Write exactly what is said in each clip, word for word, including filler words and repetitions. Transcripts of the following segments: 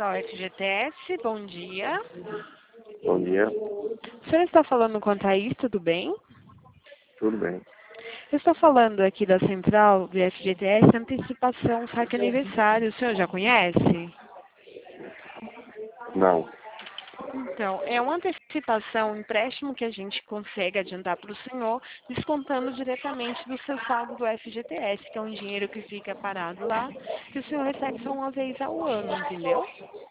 ao F G T S, bom dia. Bom dia. O senhor está falando com a Thaís, tudo bem? Tudo bem. Eu estou falando aqui da central do F G T S, antecipação saque aniversário. O senhor já conhece? Não. Então, é uma antecipação, um empréstimo que a gente consegue adiantar para o senhor, descontando diretamente do seu saldo do F G T S, que é um dinheiro que fica parado lá, que o senhor recebe só uma vez ao ano, entendeu?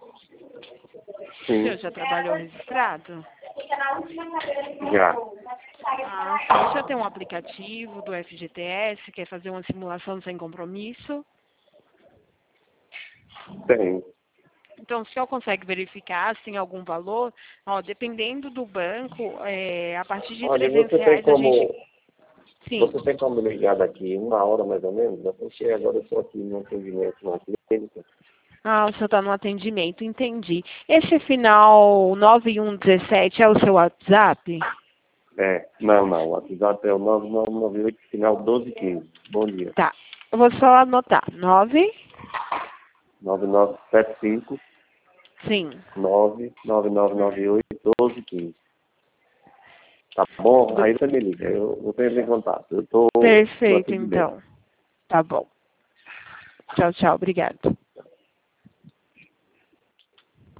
O Sim. senhor já trabalhou registrado? Já. Ah, sim. O senhor tem um aplicativo do F G T S, quer fazer uma simulação sem compromisso? Tem. Então, o senhor consegue verificar se tem algum valor? Ó, dependendo do banco, é, a partir de Olha, trezentos você tem reais a como. gente... Sim. Você tem como ligar daqui uma hora mais ou menos? Eu pensei agora eu estou aqui no atendimento na clínica. Ah, o senhor está no atendimento, entendi. Esse final nove um um sete é o seu WhatsApp? É. Não, não. O WhatsApp é o nove nove nove oito, final doze quinze. Bom dia. Tá. Eu vou só anotar. nove? nove nove sete cinco Sim. nove nove nove nove oito doze quinze. Tá bom? Aí você me liga. Eu vou ter em contato. Eu estou no Perfeito, atendimento. então. Tá bom. Tchau, tchau. Obrigado.